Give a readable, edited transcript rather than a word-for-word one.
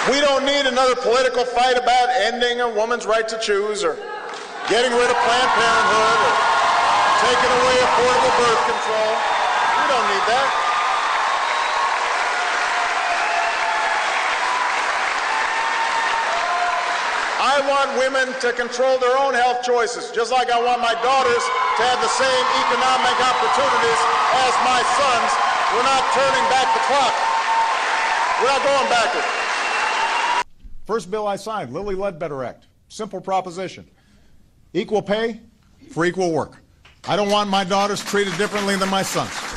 We don't need another political fight about ending a woman's right to choose or getting rid of Planned Parenthood or taking away affordable birth control. We don't need that. I want women to control their own health choices, just like I want my daughters to have the same economic opportunities as my sons. We're not turning back the clock. We're not going backwards. First bill I signed, Lilly Ledbetter Act. Simple proposition. Equal pay for equal work. I don't want my daughters treated differently than my sons.